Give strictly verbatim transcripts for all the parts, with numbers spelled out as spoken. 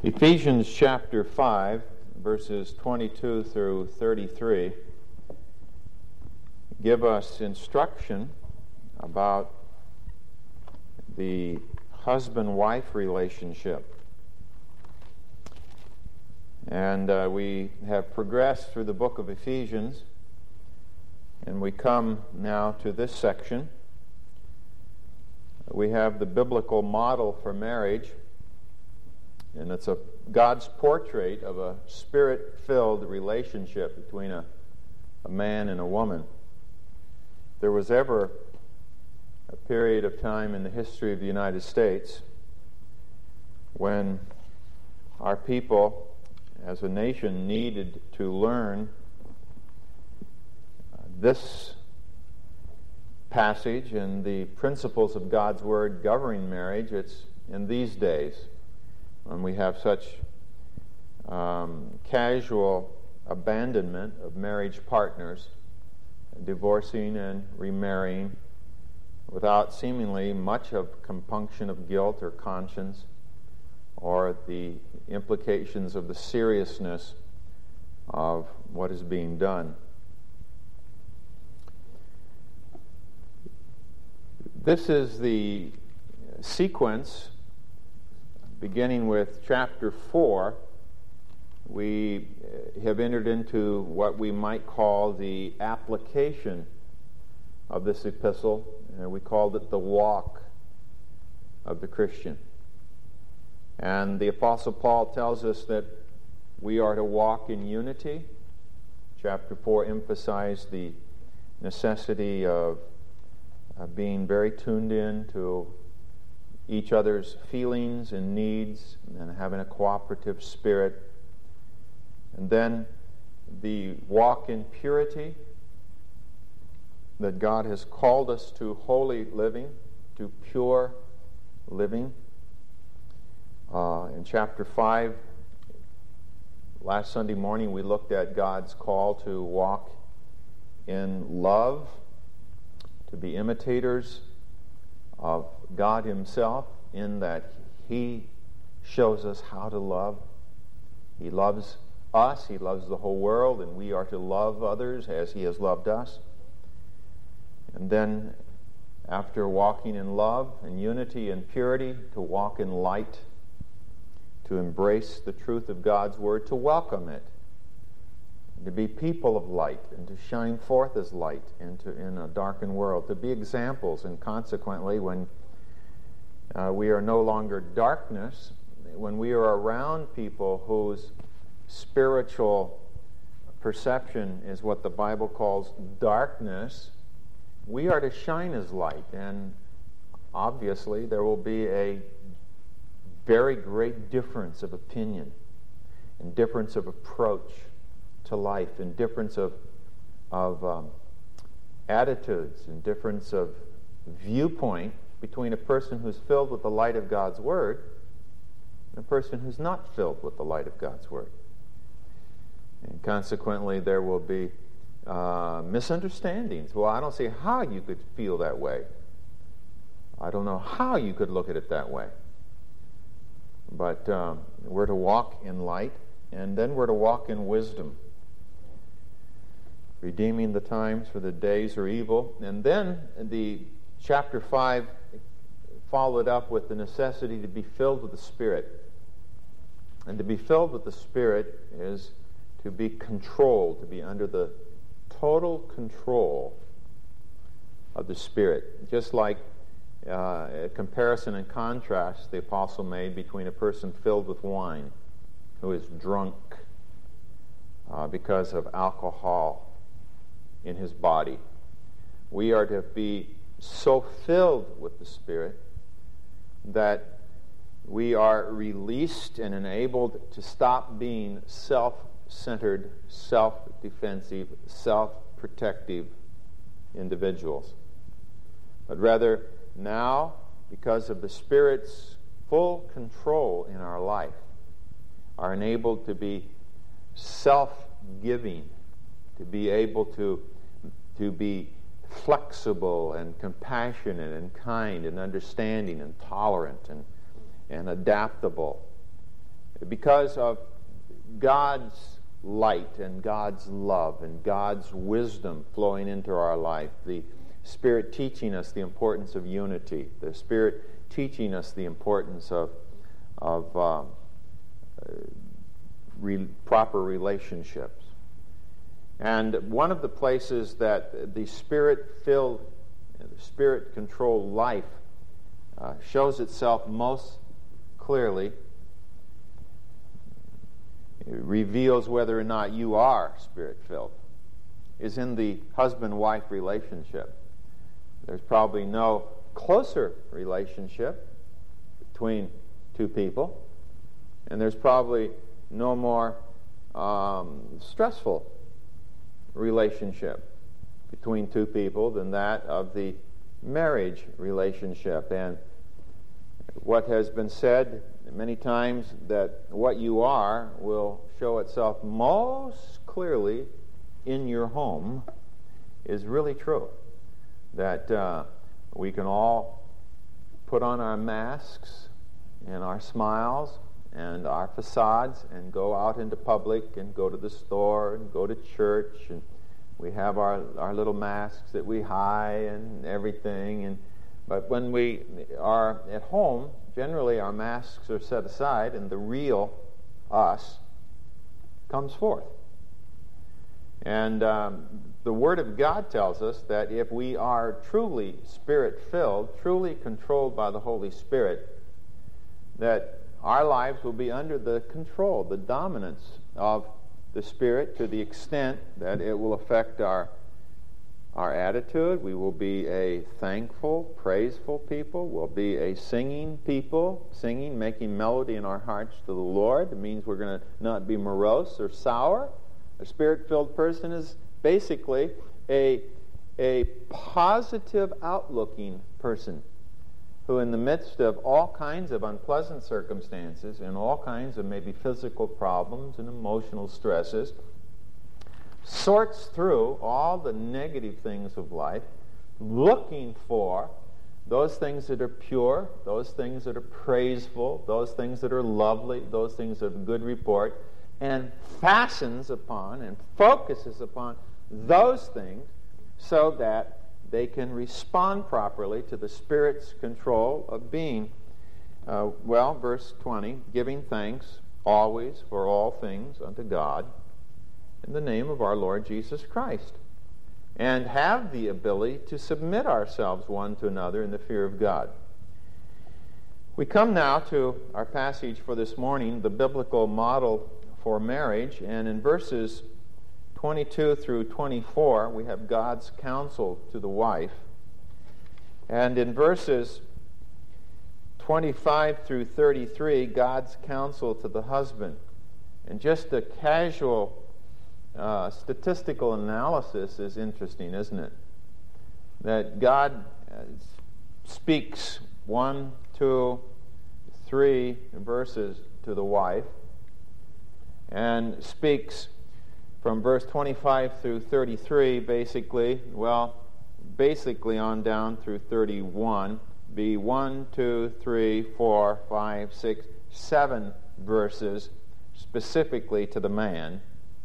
Ephesians chapter five, verses twenty-two through thirty-three give us instruction about the husband-wife relationship. And uh, we have progressed through the book of Ephesians, and we come now to this section. We have the biblical model for marriage, and it's a God's portrait of a spirit-filled relationship between a, a man and a woman. If there was ever a period of time in the history of the United States when our people as a nation needed to learn uh, this passage and the principles of God's Word governing marriage, it's in these days when we have such um, casual abandonment of marriage partners, divorcing and remarrying without seemingly much of compunction of guilt or conscience, or the implications of the seriousness of what is being done. This is the sequence, beginning with chapter four. We have entered into what we might call the application of this epistle. Uh, we called it the walk of the Christian. And the Apostle Paul tells us that we are to walk in unity. Chapter four emphasized the necessity of uh, being very tuned in to each other's feelings and needs and having a cooperative spirit. And then the walk in purity, that God has called us to holy living, to pure living. Uh, in chapter five, last Sunday morning, we looked at God's call to walk in love, to be imitators of God Himself, in that He shows us how to love. He loves us, He loves the whole world, and we are to love others as He has loved us. And then, after walking in love and unity and purity, to walk in light, to embrace the truth of God's Word, to welcome it, to be people of light, and to shine forth as light into in a darkened world, to be examples, and consequently, when uh, we are no longer darkness, when we are around people whose spiritual perception is what the Bible calls darkness, we are to shine as light. And obviously there will be a very great difference of opinion and difference of approach to life and difference of, of um, attitudes and difference of viewpoint between a person who's filled with the light of God's Word and a person who's not filled with the light of God's Word. And consequently, there will be uh, misunderstandings. Well, I don't see how you could feel that way. I don't know how you could look at it that way. But um, we're to walk in light, and then we're to walk in wisdom, redeeming the times, for the days are evil. And then the chapter five followed up with the necessity to be filled with the Spirit. And to be filled with the Spirit is to be controlled, to be under the total control of the Spirit. Just like uh, a comparison and contrast the apostle made between a person filled with wine who is drunk uh, because of alcohol in his body. We are to be so filled with the Spirit that we are released and enabled to stop being self-centered, self-defensive, self-protective individuals. But rather, now, because of the Spirit's full control in our life, are enabled to be self-giving, to be able to, to be flexible and compassionate and kind and understanding and tolerant and, and adaptable, because of God's light and God's love and God's wisdom flowing into our life, the Spirit teaching us the importance of unity, the Spirit teaching us the importance of, of uh, re- proper relationships. And one of the places that the Spirit-filled, the Spirit-controlled life uh, shows itself most clearly, it reveals whether or not you are Spirit-filled, is in the husband-wife relationship. There's probably no closer relationship between two people, and there's probably no more um, stressful relationship between two people than that of the marriage relationship. And what has been said many times, that what you are will show itself most clearly in your home, is really true. That uh, we can all put on our masks and our smiles and our facades and go out into public and go to the store and go to church, and we have our, our little masks that we hide and everything. And but when we are at home, generally our masks are set aside and the real us comes forth. And um, the Word of God tells us that if we are truly Spirit-filled, truly controlled by the Holy Spirit, that our lives will be under the control, the dominance of the Spirit, to the extent that it will affect our our attitude. We will be a thankful, praiseful people. We'll be a singing people, singing, making melody in our hearts to the Lord. It means we're going to not be morose or sour. A Spirit-filled person is basically a, a positive outlooking person who, in the midst of all kinds of unpleasant circumstances and all kinds of maybe physical problems and emotional stresses, sorts through all the negative things of life, looking for those things that are pure, those things that are praiseful, those things that are lovely, those things of good report, and fastens upon and focuses upon those things so that they can respond properly to the Spirit's control of being. Uh, well, verse twenty, giving thanks always for all things unto God in the name of our Lord Jesus Christ, and have the ability to submit ourselves one to another in the fear of God. We come now to our passage for this morning, the biblical model for marriage, and in verses twenty-two through twenty-four, we have God's counsel to the wife. And in verses twenty-five through thirty-three, God's counsel to the husband. And just a casual uh, statistical analysis is interesting, isn't it? That God uh, speaks one, two, three verses to the wife, and speaks from verse twenty-five through thirty-three, basically, well, basically on down through thirty-one, be one, two, three, four, five, six, seven verses specifically to the man,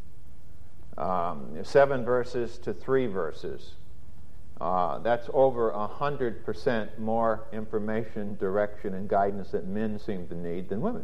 um, seven verses to three verses. Uh, that's over one hundred percent more information, direction, and guidance that men seem to need than women.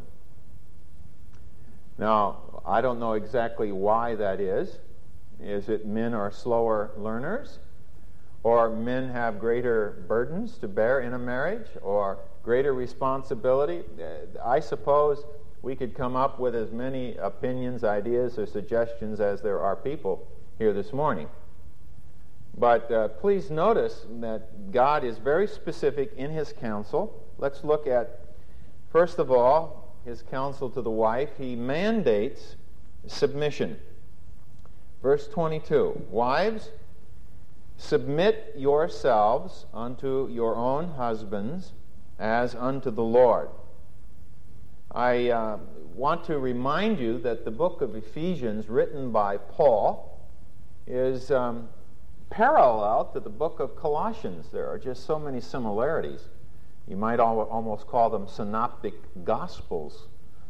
Now, I don't know exactly why that is. Is it men are slower learners? Or men have greater burdens to bear in a marriage? Or greater responsibility? I suppose we could come up with as many opinions, ideas, or suggestions as there are people here this morning. But uh, please notice that God is very specific in His counsel. Let's look at, first of all, His counsel to the wife. He mandates submission. Verse twenty-two, wives, submit yourselves unto your own husbands as unto the Lord. I uh, want to remind you that the book of Ephesians, written by Paul, is um, parallel to the book of Colossians. There are just so many similarities. You might al- almost call them synoptic gospels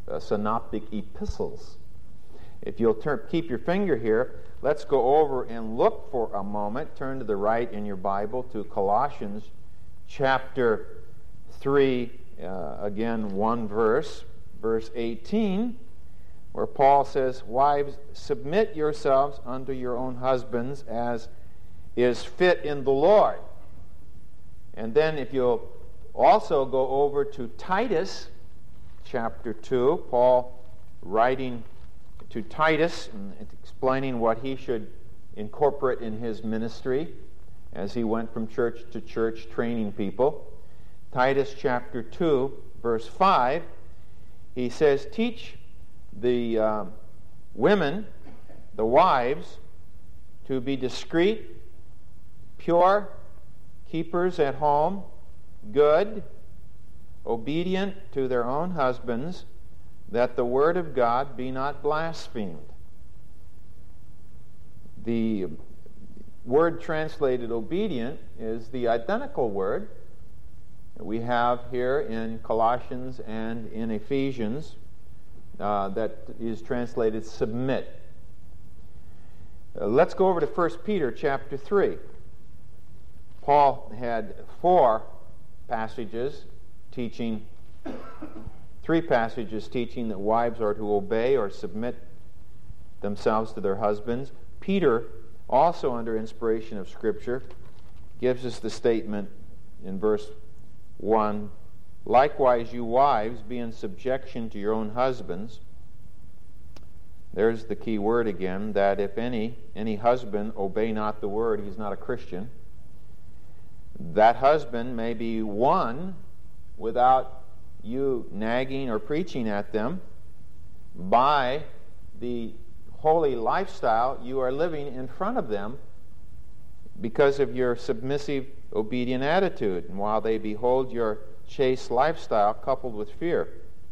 uh, synoptic epistles. If you'll turn, keep your finger here, let's go over and look for a moment. Turn to the right in your Bible to Colossians chapter three, uh, again one verse, verse eighteen, where Paul says, "Wives, submit yourselves unto your own husbands as is fit in the Lord." And then if you'll also go over to Titus chapter two, Paul writing to Titus and explaining what he should incorporate in his ministry as he went from church to church training people. Titus chapter two, verse five, he says, "Teach the uh, women, the wives, to be discreet, pure, keepers at home, good, obedient to their own husbands, that the word of God be not blasphemed." The word translated obedient is the identical word that we have here in Colossians and in Ephesians uh, that is translated submit. Uh, let's go over to First Peter chapter three. Paul had four passages teaching, three passages teaching that wives are to obey or submit themselves to their husbands. Peter, also under inspiration of Scripture, gives us the statement in verse one, "Likewise you wives, be in subjection to your own husbands." There's the key word again, that if any, any husband obey not the word, he's not a Christian. That husband may be won without you nagging or preaching at them by the holy lifestyle you are living in front of them because of your submissive, obedient attitude, and while they behold your chaste lifestyle coupled with fear.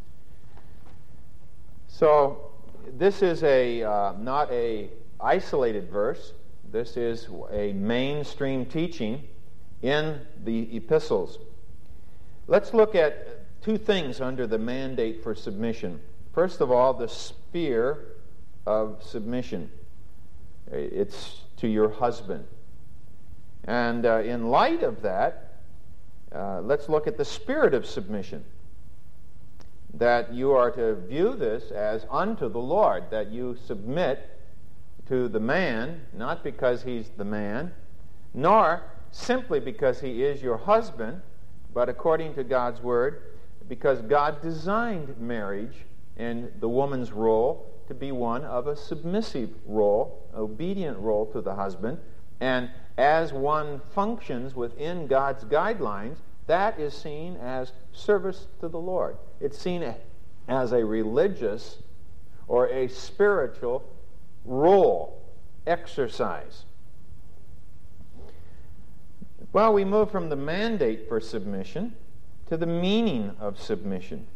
So this is a uh, not a isolated verse. This is a mainstream teaching in the epistles. Let's look at two things under the mandate for submission. First of all, the sphere of submission. It's to your husband. And uh, in light of that, uh, let's look at the spirit of submission. That you are to view this as unto the Lord, that you submit to the man, not because he's the man, nor simply because he is your husband, but according to God's Word, because God designed marriage and the woman's role to be one of a submissive role, obedient role to the husband, and as one functions within God's guidelines, that is seen as service to the Lord. It's seen as a religious or a spiritual role, exercise. Well, we move from the mandate for submission to the meaning of submission.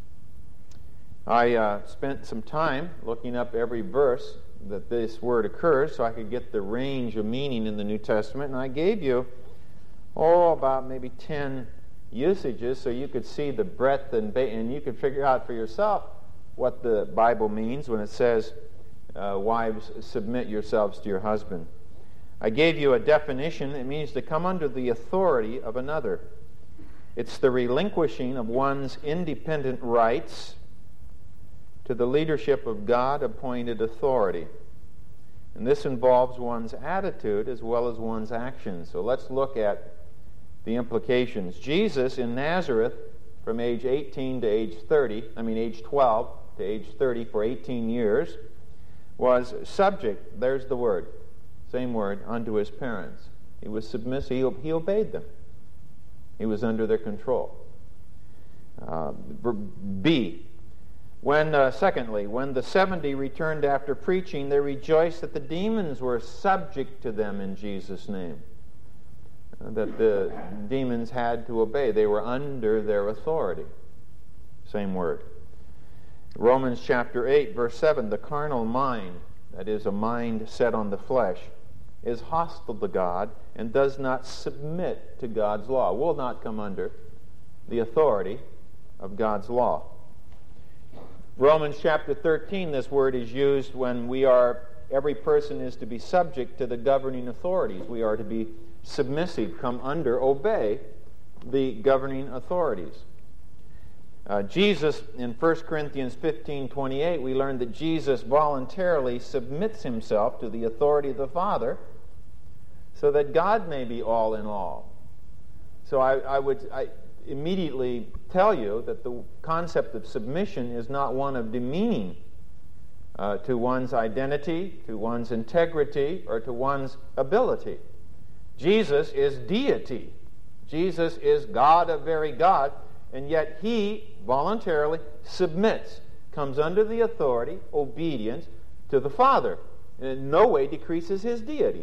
I uh, spent some time looking up every verse that this word occurs so I could get the range of meaning in the New Testament, and I gave you, oh, about maybe ten usages so you could see the breadth and, ba- and you could figure out for yourself what the Bible means when it says, uh, wives, submit yourselves to your husband. I gave you a definition. It means to come under the authority of another. It's the relinquishing of one's independent rights to the leadership of God-appointed authority. And this involves one's attitude as well as one's actions. So let's look at the implications. Jesus in Nazareth, from age eighteen to age thirty, I mean age twelve to age thirty, for eighteen years, was subject, there's the word, same word, unto his parents. He was submissive, he, he obeyed them. He was under their control. Uh, B, When, uh, secondly, when the seventy returned after preaching, they rejoiced that the demons were subject to them in Jesus' name. Uh, that the demons had to obey. They were under their authority. Same word. Romans chapter eight, verse seven, the carnal mind, that is, a mind set on the flesh, is hostile to God and does not submit to God's law, will not come under the authority of God's law. Romans chapter thirteen, this word is used when we are, every person is to be subject to the governing authorities. We are to be submissive, come under, obey the governing authorities. Uh, Jesus, in First Corinthians fifteen twenty-eight, we learn that Jesus voluntarily submits himself to the authority of the Father so that God may be all in all. So I, I would I immediately tell you that the concept of submission is not one of demeaning uh, to one's identity, to one's integrity, or to one's ability. Jesus is deity. Jesus is God of very God, and yet he voluntarily submits, comes under the authority, obedience to the Father, and in no way decreases his deity.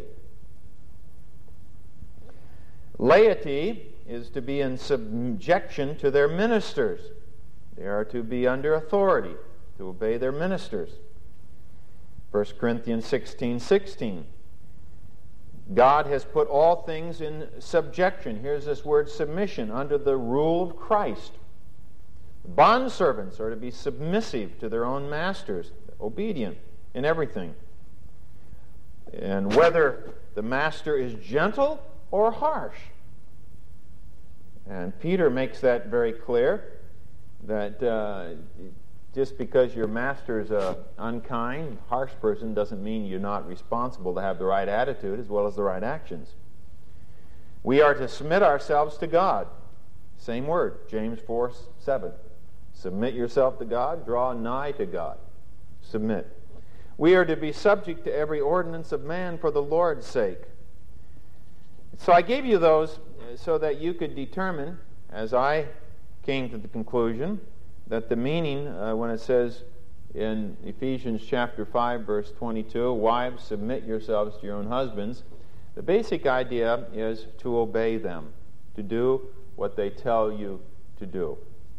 Laity is to be in subjection to their ministers. They are to be under authority, to obey their ministers. First Corinthians sixteen sixteen. God has put all things in subjection. Here's this word submission, under the rule of Christ. Bondservants are to be submissive to their own masters, obedient in everything. And whether the master is gentle or harsh. And Peter makes that very clear, that uh, just because your master is an unkind, harsh person doesn't mean you're not responsible to have the right attitude as well as the right actions. We are to submit ourselves to God. Same word, James four seven. Submit yourself to God, draw nigh to God. Submit. We are to be subject to every ordinance of man for the Lord's sake. So I gave you those so that you could determine, as I came to the conclusion, that the meaning, uh, when it says in Ephesians chapter five, verse twenty-two, wives, submit yourselves to your own husbands, the basic idea is to obey them, to do what they tell you to do.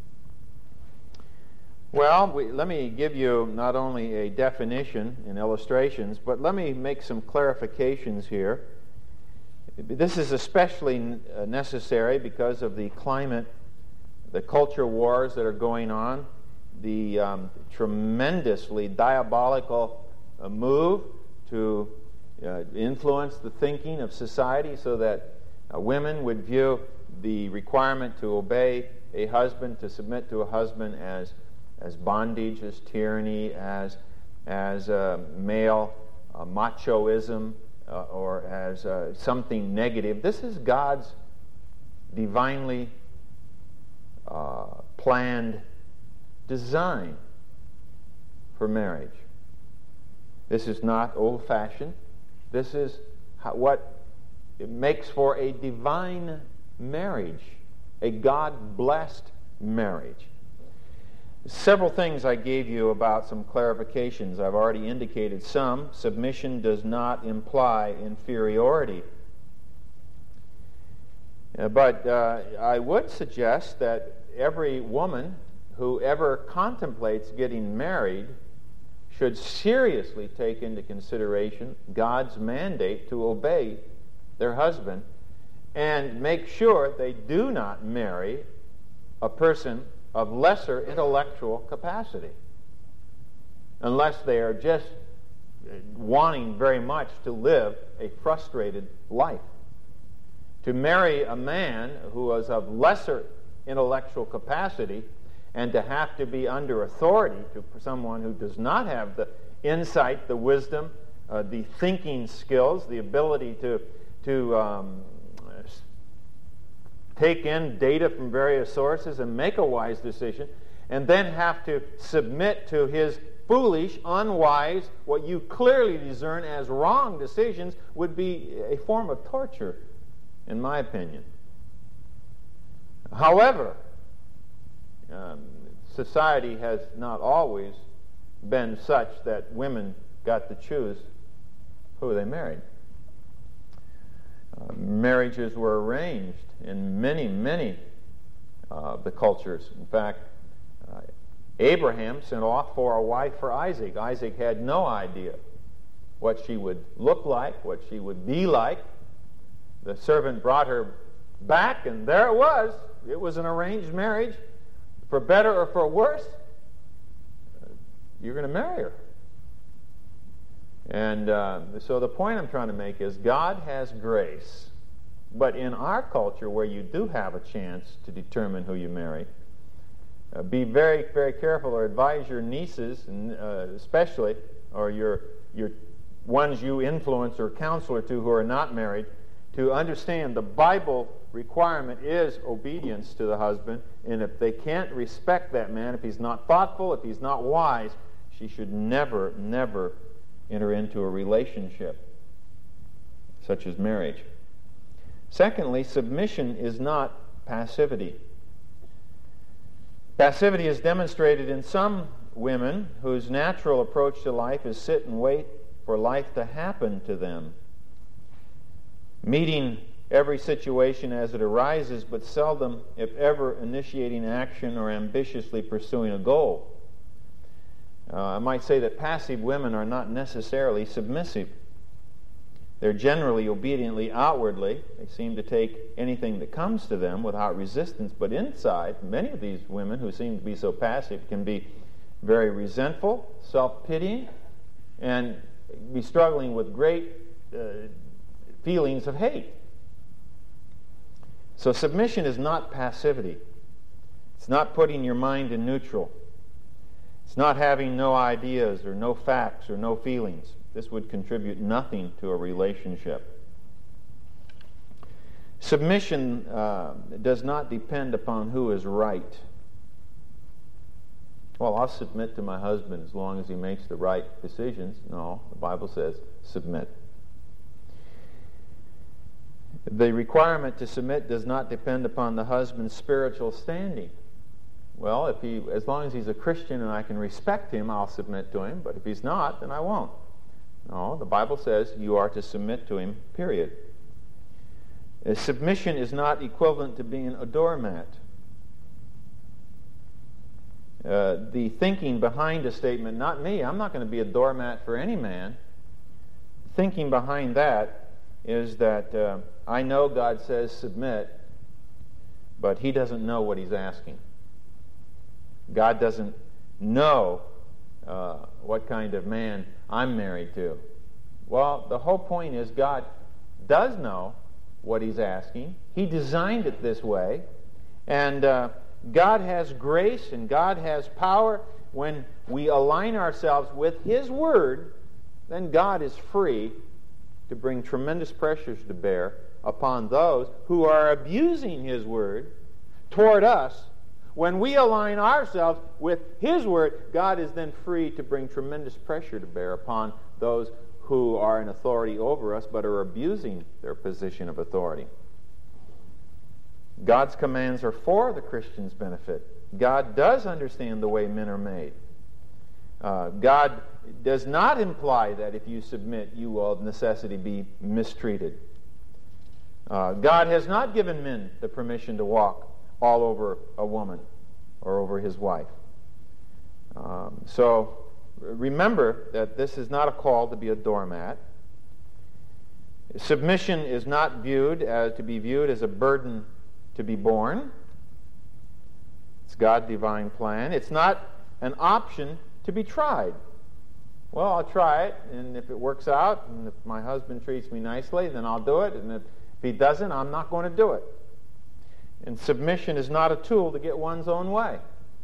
Well, we, let me give you not only a definition and illustrations, but let me make some clarifications here. This is especially necessary because of the climate, the culture wars that are going on, the um, tremendously diabolical uh, move to uh, influence the thinking of society so that uh, women would view the requirement to obey a husband, to submit to a husband as as bondage, as tyranny, as as uh, male uh, machoism, uh, or as uh, something negative. This is God's divinely uh, planned design for marriage. This is not old-fashioned. This is how, what it makes for a divine marriage, a God-blessed marriage. Several things I gave you about some clarifications. I've already indicated some. Submission does not imply inferiority. Uh, but uh, I would suggest that every woman who ever contemplates getting married should seriously take into consideration God's mandate to obey their husband and make sure they do not marry a person of lesser intellectual capacity, unless they are just wanting very much to live a frustrated life. To marry a man who is of lesser intellectual capacity and to have to be under authority to someone who does not have the insight, the wisdom, uh, the thinking skills, the ability to, to um, take in data from various sources and make a wise decision, and then have to submit to his foolish, unwise, what you clearly discern as wrong decisions, would be a form of torture, in my opinion. However, um, society has not always been such that women got to choose who they married. Uh, marriages were arranged in many, many of uh, the cultures. In fact, uh, Abraham sent off for a wife for Isaac. Isaac had no idea what she would look like, what she would be like. The servant brought her back, and there it was. It was an arranged marriage. For better or for worse, you're going to marry her. And uh, so the point I'm trying to make is God has grace. But in our culture, where you do have a chance to determine who you marry, uh, be very, very careful, or advise your nieces, and, uh, especially, or your your ones you influence or counselor to who are not married, to understand the Bible requirement is obedience to the husband, and if they can't respect that man, if he's not thoughtful, if he's not wise, she should never, never enter into a relationship such as marriage. Secondly, submission is not passivity. Passivity is demonstrated in some women whose natural approach to life is sit and wait for life to happen to them, meeting every situation as it arises, but seldom, if ever, initiating action or ambitiously pursuing a goal. Uh, I might say that passive women are not necessarily submissive. They're generally obediently outwardly. They seem to take anything that comes to them without resistance, but inside, many of these women who seem to be so passive can be very resentful, self-pitying, and be struggling with great uh, feelings of hate. So submission is not passivity. It's not putting your mind in neutral. It's not having no ideas or no facts or no feelings. This would contribute nothing to a relationship. Submission uh, does not depend upon who is right. Well, I'll submit to my husband as long as he makes the right decisions. No, the Bible says submit. The requirement to submit does not depend upon the husband's spiritual standing. Well, if he, as long as he's a Christian and I can respect him, I'll submit to him. But if he's not, then I won't. No, the Bible says you are to submit to him, period. Uh, submission is not equivalent to being a doormat. Uh, the thinking behind a statement, not me, I'm not going to be a doormat for any man. Thinking behind that is that uh, I know God says submit, but he doesn't know what he's asking. God doesn't know uh, what kind of man I'm married to. Well, the whole point is God does know what he's asking. He designed it this way. And uh, God has grace and God has power. When we align ourselves with his word, then God is free to bring tremendous pressures to bear upon those who are abusing his word toward us. When we align ourselves with his word, God is then free to bring tremendous pressure to bear upon those who are in authority over us but are abusing their position of authority. God's commands are for the Christian's benefit. God does understand the way men are made. Uh, God does not imply that if you submit, you will of necessity be mistreated. Uh, God has not given men the permission to walk all over a woman or over his wife. Um, so remember that this is not a call to be a doormat. Submission is not viewed as to be viewed as a burden to be borne. It's God's divine plan. It's not an option to be tried. Well, I'll try it, and if it works out, and if my husband treats me nicely, then I'll do it, and if he doesn't, I'm not going to do it. And submission is not a tool to get one's own way.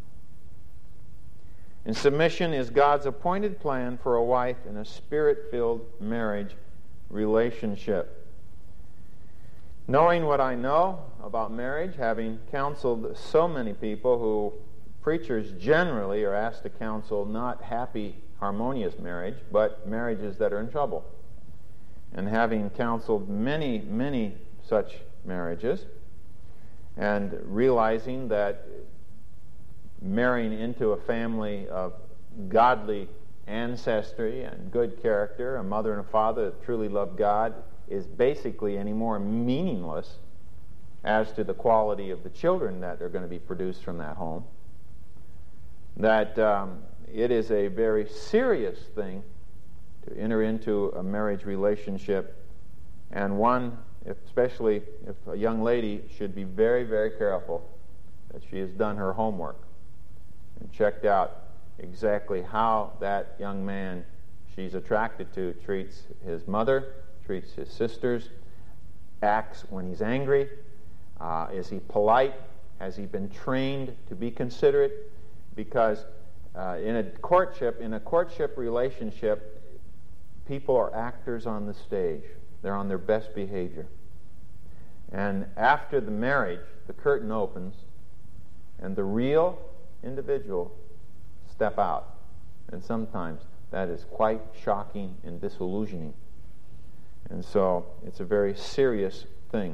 And submission is God's appointed plan for a wife in a spirit-filled marriage relationship. Knowing what I know about marriage, having counseled so many people who preachers generally are asked to counsel not happy, harmonious marriage, but marriages that are in trouble. And having counseled many, many such marriages, and realizing that marrying into a family of godly ancestry and good character, a mother and a father that truly love God, is basically any more meaningless as to the quality of the children that are going to be produced from that home, that um, it is a very serious thing to enter into a marriage relationship, and one, especially if a young lady, should be very, very careful that she has done her homework and checked out exactly how that young man she's attracted to treats his mother, treats his sisters, acts when he's angry. Uh, is he polite? Has he been trained to be considerate? Because uh, in a courtship, in a courtship relationship, people are actors on the stage. They're on their best behavior. And after the marriage, the curtain opens, and the real individual step out. And sometimes that is quite shocking and disillusioning. And so it's a very serious thing.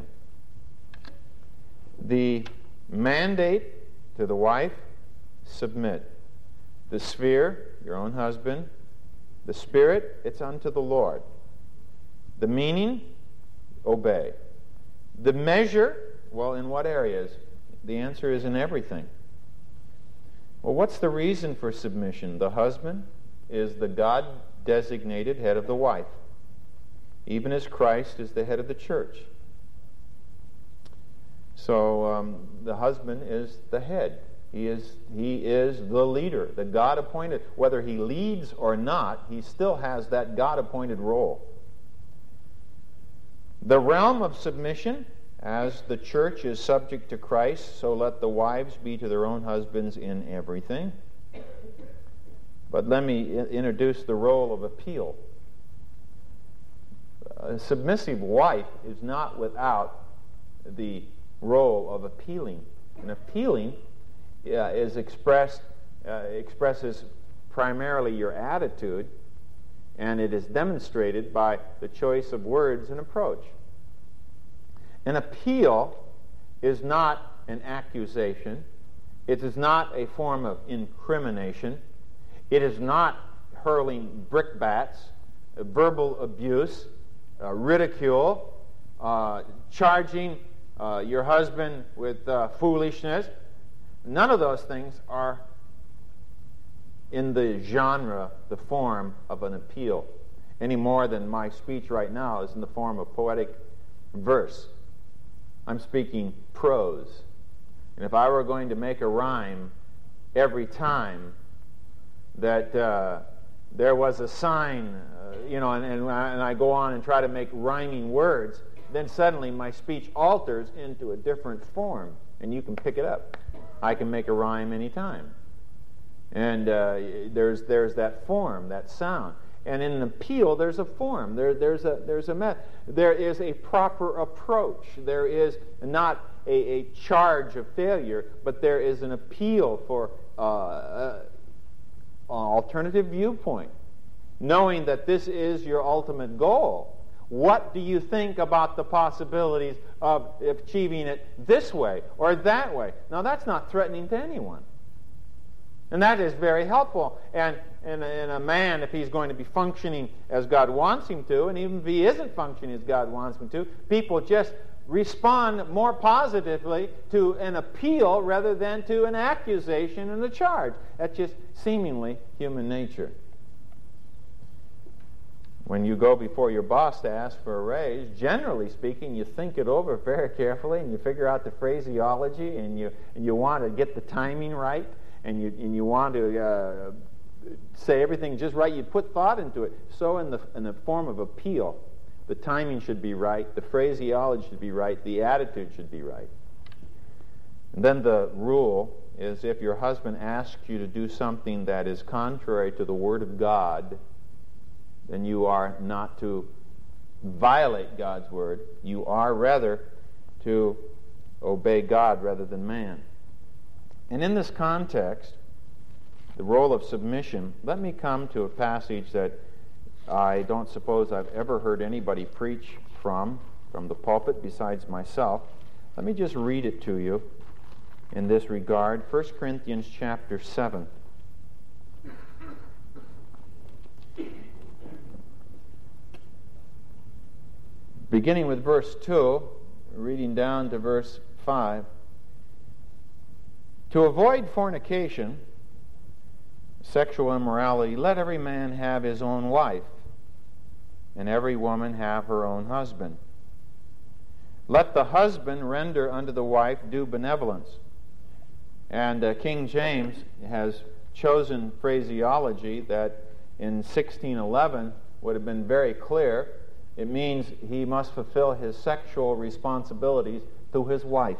The mandate to the wife, submit. The sphere, your own husband. The spirit, it's unto the Lord. The meaning, obey. The measure, well, in what areas? The answer is in everything. Well, what's the reason for submission? The husband is the God-designated head of the wife, even as Christ is the head of the church. So um, the husband is the head. He is, he is the leader, the God-appointed. Whether he leads or not, he still has that God-appointed role. The realm of submission, as the church is subject to Christ, so let the wives be to their own husbands in everything. But let me I- introduce the role of appeal. A submissive wife is not without the role of appealing. And appealing uh, is expressed uh, expresses primarily your attitude, and it is demonstrated by the choice of words and approach. An appeal is not an accusation. It is not a form of incrimination. It is not hurling brickbats, uh, verbal abuse, uh, ridicule, uh, charging uh, your husband with uh, foolishness. None of those things are in the genre, the form of an appeal, any more than my speech right now is in the form of poetic verse. I'm speaking prose. And if I were going to make a rhyme every time that uh, there was a sign, uh, you know, and, and, I, and I go on and try to make rhyming words, then suddenly my speech alters into a different form, and you can pick it up. I can make a rhyme anytime. And uh, there's there's that form, that sound. And in an appeal, there's a form. There there's a there's a method. There is a proper approach. There is not a, a charge of failure, but there is an appeal for uh, uh, an alternative viewpoint, knowing that this is your ultimate goal. What do you think about the possibilities of achieving it this way or that way? Now, that's not threatening to anyone. And that is very helpful. And, and, and a man, if he's going to be functioning as God wants him to, and even if he isn't functioning as God wants him to, people just respond more positively to an appeal rather than to an accusation and a charge. That's just seemingly human nature. When you go before your boss to ask for a raise, generally speaking, you think it over very carefully and you figure out the phraseology and you and you want to get the timing right and you and you want to uh, say everything just right. You put thought into it. So in the in the form of appeal, the timing should be right, the phraseology should be right, the attitude should be right. And then the rule is if your husband asks you to do something that is contrary to the Word of God, then you are not to violate God's word. You are rather to obey God rather than man. And in this context, the role of submission, let me come to a passage that I don't suppose I've ever heard anybody preach from, from the pulpit besides myself. Let me just read it to you in this regard. First Corinthians chapter seven. Beginning with verse two, reading down to verse five. To avoid fornication, sexual immorality, let every man have his own wife, and every woman have her own husband. Let the husband render unto the wife due benevolence. And uh, King James has chosen phraseology that in sixteen eleven would have been very clear. It means he must fulfill his sexual responsibilities to his wife.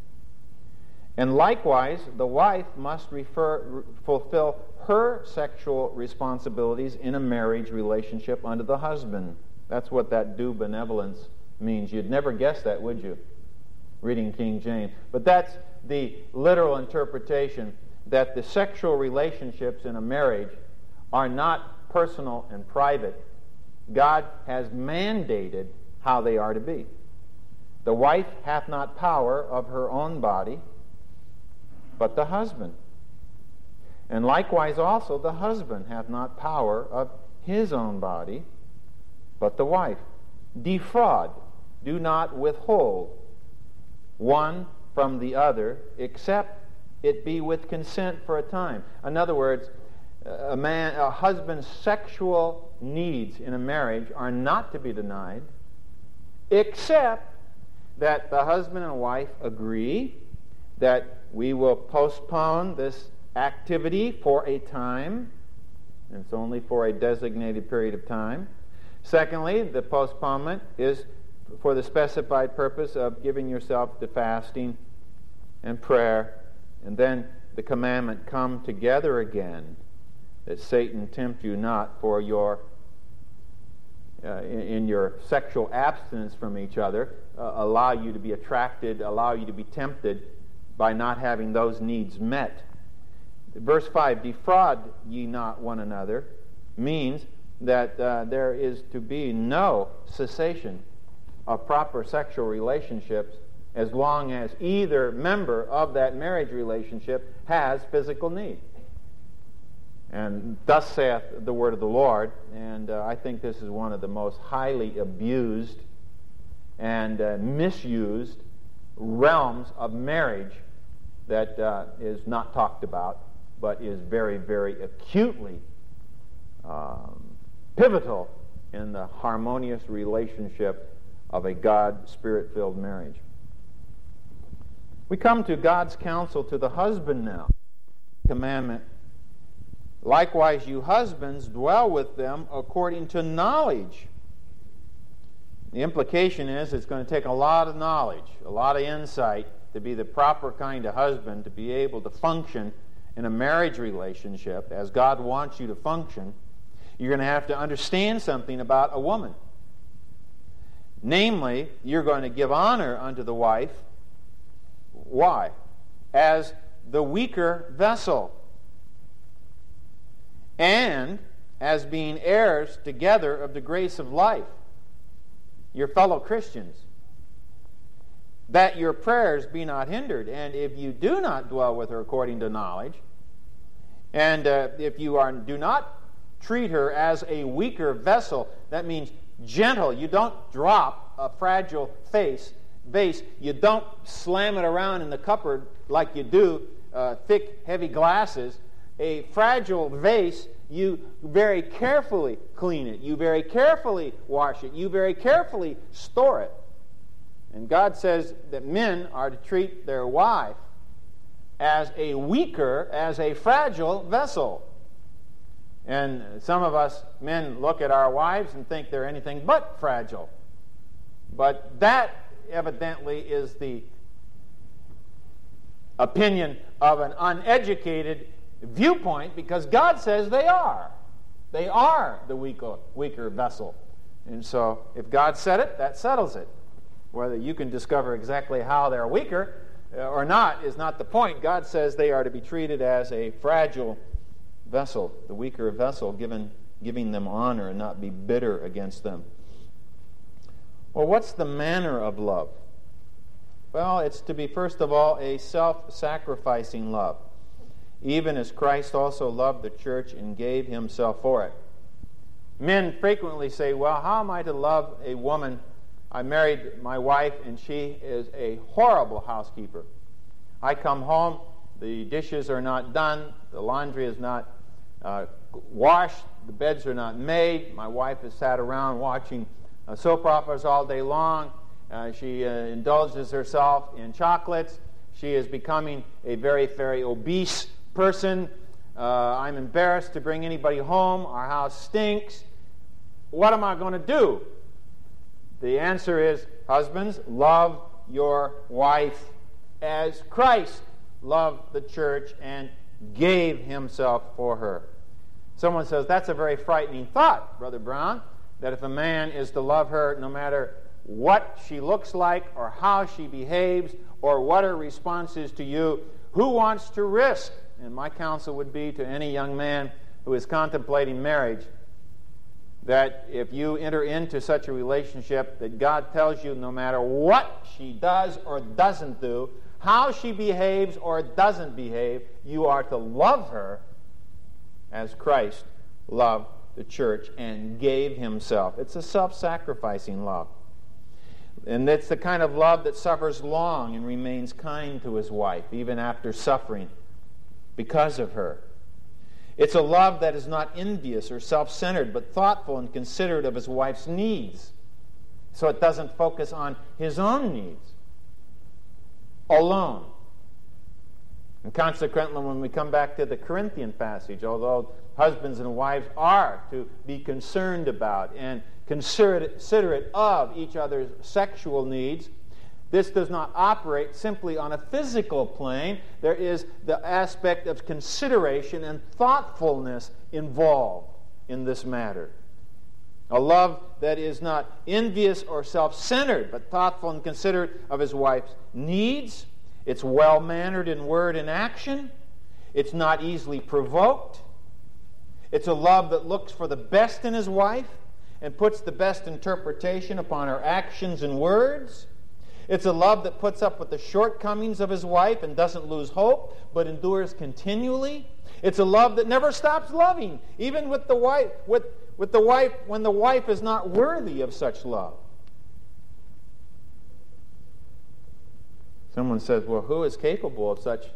And likewise, the wife must refer, fulfill her sexual responsibilities in a marriage relationship unto the husband. That's what that due benevolence means. You'd never guess that, would you, reading King James? But that's the literal interpretation, that the sexual relationships in a marriage are not personal and private. God has mandated how they are to be. The wife hath not power of her own body, but the husband. And likewise also the husband hath not power of his own body, but the wife. Defraud, do not withhold one from the other, except it be with consent for a time. In other words, a man, a husband's sexual needs in a marriage are not to be denied, except that the husband and wife agree that we will postpone this activity for a time, and it's only for a designated period of time. Secondly, the postponement is for the specified purpose of giving yourself to fasting and prayer, and then the commandment, come together again, that Satan tempt you not for your uh, in, in your sexual abstinence from each other, uh, allow you to be attracted, allow you to be tempted by not having those needs met. Verse five, defraud ye not one another, means that uh, there is to be no cessation of proper sexual relationships as long as either member of that marriage relationship has physical need. And thus saith the word of the Lord, and uh, I think this is one of the most highly abused and uh, misused realms of marriage that uh, is not talked about, but is very, very acutely um, pivotal in the harmonious relationship of a God Spirit-filled marriage. We come to God's counsel to the husband now. Commandment, likewise you husbands dwell with them according to knowledge. The implication is it's going to take a lot of knowledge, a lot of insight to be the proper kind of husband, to be able to function in a marriage relationship as God wants you to function. You're going to have to understand something about a woman. Namely, you're going to give honor unto the wife. Why? As the weaker vessel, and as being heirs together of the grace of life, your fellow Christians, that your prayers be not hindered. And if you do not dwell with her according to knowledge, and uh, if you are do not treat her as a weaker vessel, that means gentle. You don't drop a fragile face, vase. You don't slam it around in the cupboard like you do uh, thick, heavy glasses. A fragile vase, you very carefully clean it. You very carefully wash it. You very carefully store it. And God says that men are to treat their wife as a weaker, as a fragile vessel. And some of us men look at our wives and think they're anything but fragile. But that evidently is the opinion of an uneducated viewpoint, because God says they are. They are the weaker, weaker vessel. And so if God said it, that settles it. Whether you can discover exactly how they're weaker or not is not the point. God says they are to be treated as a fragile vessel, the weaker vessel, given, giving them honor and not be bitter against them. Well, what's the manner of love? Well, it's to be, first of all, a self-sacrificing love, even as Christ also loved the church and gave himself for it. Men frequently say, well, how am I to love a woman? I married my wife, and she is a horrible housekeeper. I come home, the dishes are not done, the laundry is not uh, washed, the beds are not made. My wife has sat around watching uh, soap operas all day long. Uh, she uh, indulges herself in chocolates. She is becoming a very, very obese person. Uh, I'm embarrassed to bring anybody home. Our house stinks. What am I going to do? The answer is, husbands, love your wife as Christ loved the church and gave himself for her. Someone says, that's a very frightening thought, Brother Brown, that if a man is to love her no matter what she looks like or how she behaves or what her response is to you, who wants to risk? And my counsel would be to any young man who is contemplating marriage that if you enter into such a relationship that God tells you no matter what she does or doesn't do, how she behaves or doesn't behave, you are to love her as Christ loved the church and gave himself. It's a self-sacrificing love. And it's the kind of love that suffers long and remains kind to his wife, even after suffering because of her. It's a love that is not envious or self-centered, but thoughtful and considerate of his wife's needs, so it doesn't focus on his own needs alone. And consequently, when we come back to the Corinthian passage, although husbands and wives are to be concerned about and considerate of each other's sexual needs, this does not operate simply on a physical plane. There is the aspect of consideration and thoughtfulness involved in this matter. A love that is not envious or self-centered, but thoughtful and considerate of his wife's needs. It's well-mannered in word and action. It's not easily provoked. It's a love that looks for the best in his wife and puts the best interpretation upon her actions and words. It's a love that puts up with the shortcomings of his wife and doesn't lose hope, but endures continually. It's a love that never stops loving, even with the wife, with, with the wife when the wife is not worthy of such love. Someone says, well, who is capable of such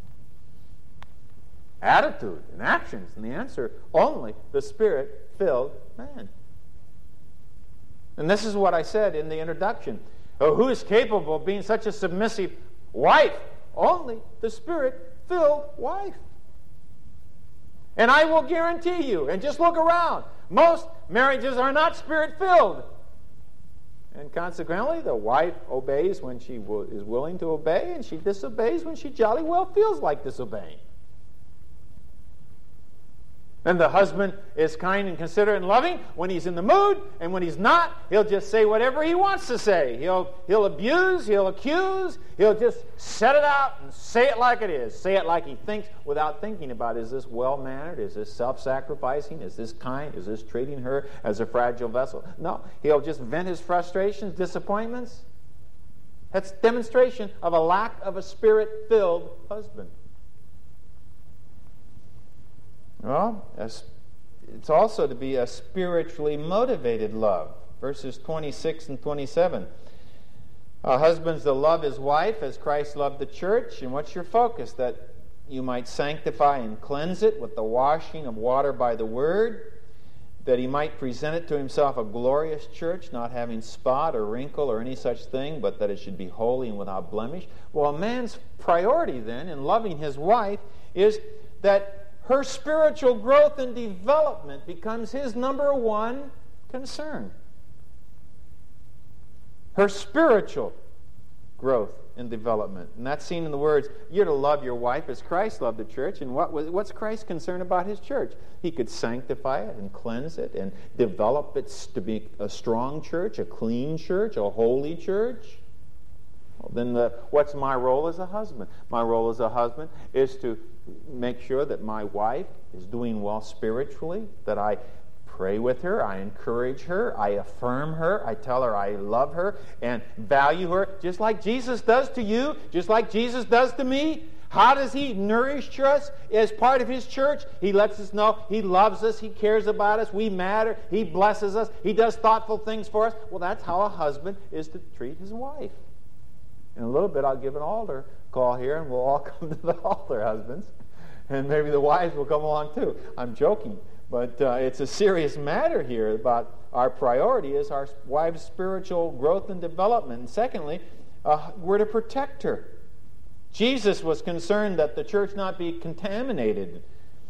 attitude and actions? And the answer, only the Spirit-filled man. And this is what I said in the introduction. Oh, who is capable of being such a submissive wife? Only the Spirit-filled wife. And I will guarantee you, and just look around, most marriages are not Spirit-filled. And consequently, the wife obeys when she w- is willing to obey, and she disobeys when she jolly well feels like disobeying. And the husband is kind and considerate and loving when he's in the mood, and when he's not, he'll just say whatever he wants to say. He'll, he'll abuse, he'll accuse, he'll just set it out and say it like it is. Say it like he thinks without thinking about, is this well-mannered? Is this self-sacrificing? Is this kind? Is this treating her as a fragile vessel? No, he'll just vent his frustrations, disappointments. That's demonstration of a lack of a Spirit-filled husband. Well, it's also to be a spiritually motivated love. Verses twenty-six and twenty-seven. A husband's to love his wife as Christ loved the church. And what's your focus? That you might sanctify and cleanse it with the washing of water by the word, that he might present it to himself a glorious church, not having spot or wrinkle or any such thing, but that it should be holy and without blemish. Well, a man's priority then in loving his wife is that her spiritual growth and development becomes his number one concern. Her spiritual growth and development. And that's seen in the words, you're to love your wife as Christ loved the church. And what was, what's Christ concerned about his church? He could sanctify it and cleanse it and develop it to be a strong church, a clean church, a holy church. Well, then the, what's my role as a husband? My role as a husband is to make sure that my wife is doing well spiritually, that I pray with her, I encourage her, I affirm her, I tell her I love her and value her, just like Jesus does to you, just like Jesus does to me. How does he nourish us as part of his church? He lets us know he loves us, he cares about us, we matter, he blesses us, he does thoughtful things for us. Well, that's how a husband is to treat his wife. In a little bit, I'll give an altar call here, and we'll all come to the altar, husbands. And maybe the wives will come along too. I'm joking. But uh, it's a serious matter here about our priority is our wife's spiritual growth and development. And secondly, uh, we're to protect her. Jesus was concerned that the church not be contaminated.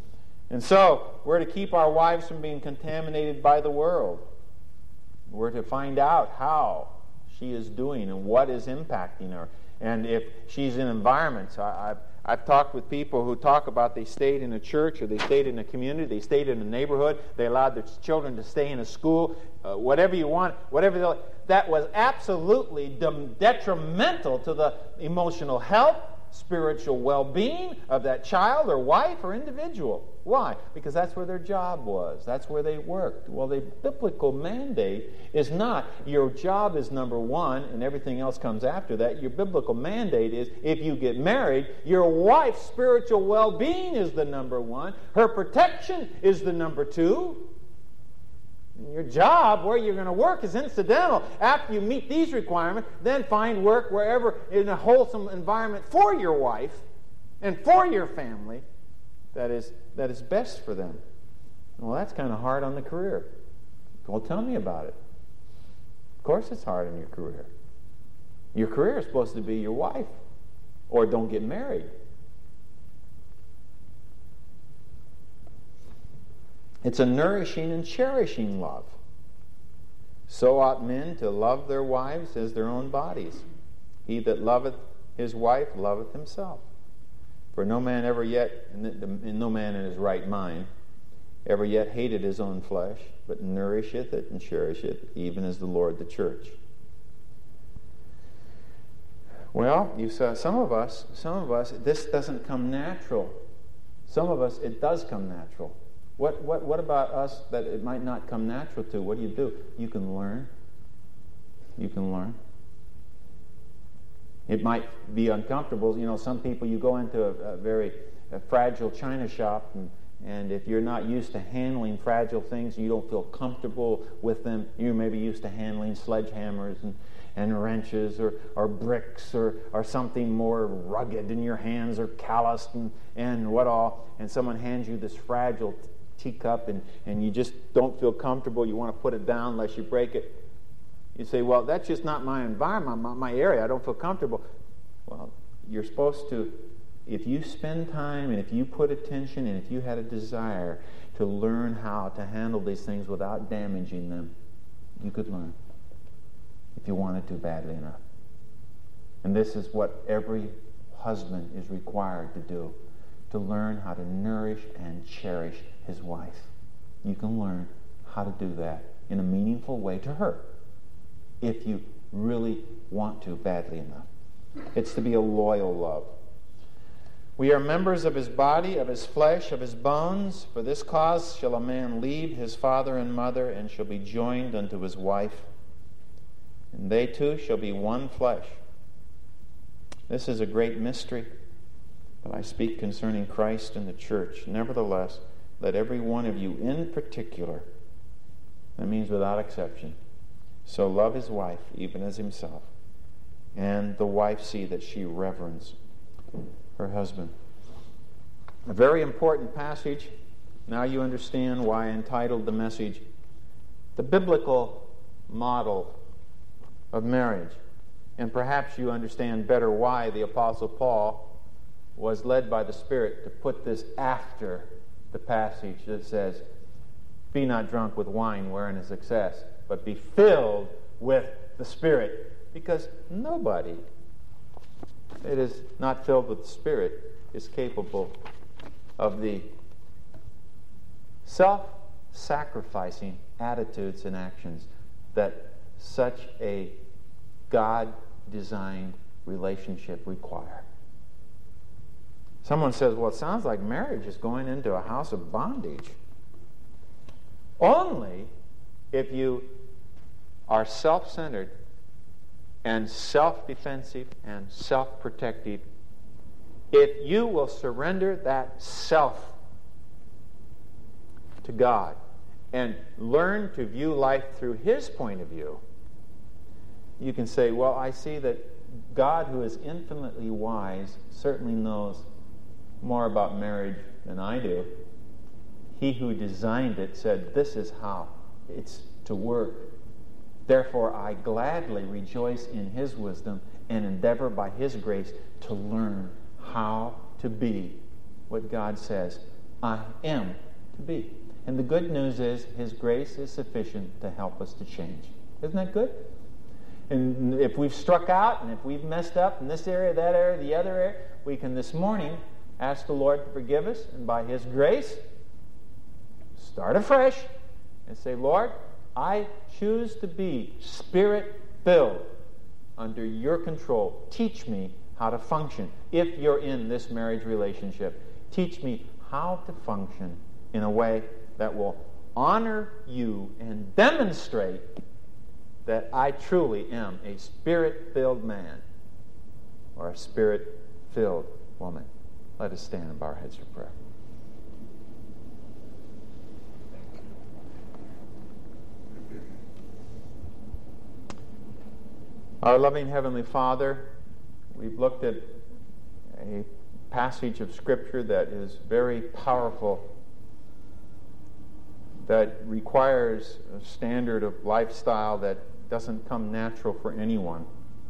And so, we're to keep our wives from being contaminated by the world. We're to find out how she is doing and what is impacting her. And if she's in environments, I, I've, I've talked with people who talk about they stayed in a church or they stayed in a community, they stayed in a neighborhood, they allowed their children to stay in a school, uh, whatever you want, whatever they, that was absolutely de- detrimental to the emotional health, spiritual well-being of that child or wife or individual. Why? Because that's where their job was. That's where they worked. Well, the biblical mandate is not your job is number one and everything else comes after that. Your biblical mandate is if you get married, your wife's spiritual well-being is the number one. Her protection is the number two. Your job, where you're going to work, is incidental. After you meet these requirements, then find work wherever in a wholesome environment for your wife and for your family that is that is best for them. Well, that's kind of hard on the career. Well, tell me about it. Of course it's hard on your career. Your career is supposed to be your wife, or don't get married. It's a nourishing and cherishing love. So ought men to love their wives as their own bodies. He that loveth his wife loveth himself. For no man ever yet, and no man in his right mind, ever yet hated his own flesh, but nourisheth it and cherisheth it, even as the Lord the church. Well, you saw some of us, some of us, this doesn't come natural. Some of us, it does come natural. What, what, what about us that it might not come natural to? What do you do? You can learn. You can learn. It might be uncomfortable. You know, some people, you go into a, a very a fragile china shop, and, and if you're not used to handling fragile things, you don't feel comfortable with them. You may be used to handling sledgehammers and, and wrenches or, or bricks or, or something more rugged, and your hands are calloused and, and what all. And someone hands you this fragile t- teacup, and, and you just don't feel comfortable. You want to put it down unless you break it. You say, well, that's just not my environment, my, my area. I don't feel comfortable. Well, you're supposed to, if you spend time and if you put attention and if you had a desire to learn how to handle these things without damaging them, you could learn if you wanted to badly enough. And this is what every husband is required to do, to learn how to nourish and cherish his wife. You can learn how to do that in a meaningful way to her, if you really want to badly enough. It's to be a loyal love. We are members of his body, of his flesh, of his bones. For this cause shall a man leave his father and mother, and shall be joined unto his wife, and they two shall be one flesh. This is a great mystery, but I speak concerning Christ and the church. Nevertheless, let every one of you in particular, that means without exception, so love his wife even as himself, and the wife see that she reverence her husband. A very important passage. Now you understand why I entitled the message, The Biblical Model of Marriage. And perhaps you understand better why the Apostle Paul was led by the Spirit to put this after the passage that says, be not drunk with wine wherein is excess, but be filled with the Spirit. Because nobody that is not filled with the Spirit is capable of the self-sacrificing attitudes and actions that such a God-designed relationship require. Someone says, well, it sounds like marriage is going into a house of bondage. Only if you are self-centered and self-defensive and self-protective, if you will surrender that self to God and learn to view life through His point of view, you can say, well, I see that God, who is infinitely wise, certainly knows more about marriage than I do. He who designed it said, this is how it's to work. Therefore, I gladly rejoice in His wisdom and endeavor by His grace to learn how to be what God says I am to be. And the good news is His grace is sufficient to help us to change. Isn't that good? And if we've struck out and if we've messed up in this area, that area, the other area, we can this morning ask the Lord to forgive us, and by His grace, start afresh and say, Lord, I choose to be Spirit-filled under Your control. Teach me how to function. If you're in this marriage relationship, teach me how to function in a way that will honor You and demonstrate that I truly am a Spirit-filled man or a Spirit-filled woman. Let us stand and bow our heads for prayer. Our loving Heavenly Father, we've looked at a passage of Scripture that is very powerful, that requires a standard of lifestyle that doesn't come natural for anyone.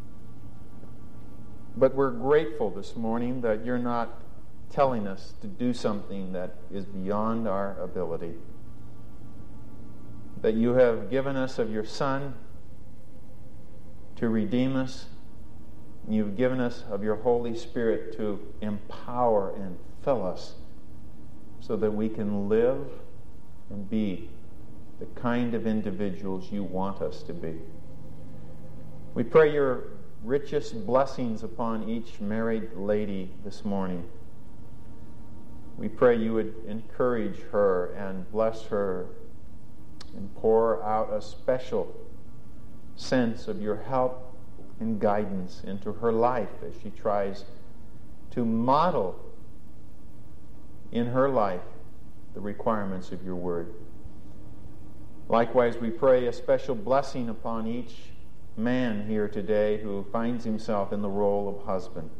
But we're grateful this morning that You're not telling us to do something that is beyond our ability. That You have given us of Your Son to redeem us. You've given us of Your Holy Spirit to empower and fill us so that we can live and be the kind of individuals You want us to be. We pray Your richest blessings upon each married lady this morning. We pray You would encourage her and bless her and pour out a special sense of Your help and guidance into her life as she tries to model in her life the requirements of Your Word. Likewise, we pray a special blessing upon each man here today who finds himself in the role of husband.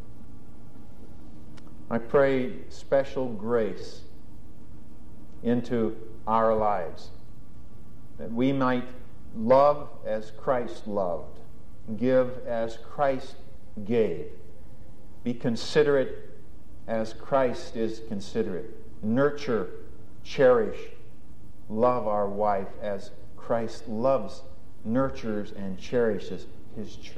I pray special grace into our lives, that we might love as Christ loved, give as Christ gave, be considerate as Christ is considerate, nurture, cherish, love our wife as Christ loves, nurtures, and cherishes His church.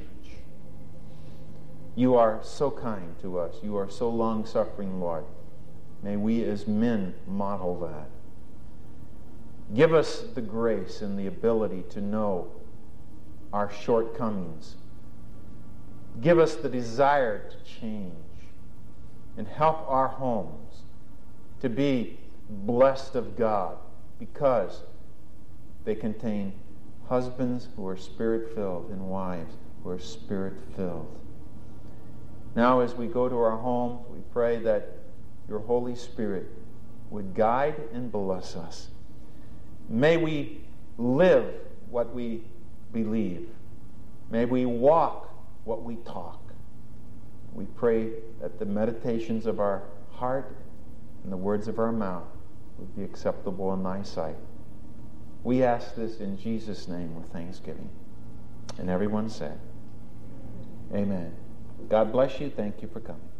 You are so kind to us. You are so long-suffering, Lord. May we as men model that. Give us the grace and the ability to know our shortcomings. Give us the desire to change and help our homes to be blessed of God because they contain husbands who are Spirit-filled and wives who are Spirit-filled. Now as we go to our homes, we pray that Your Holy Spirit would guide and bless us. May we live what we believe. May we walk what we talk. We pray that the meditations of our heart and the words of our mouth would be acceptable in Thy sight. We ask this in Jesus' name with thanksgiving. And everyone said, Amen. God bless you. Thank you for coming.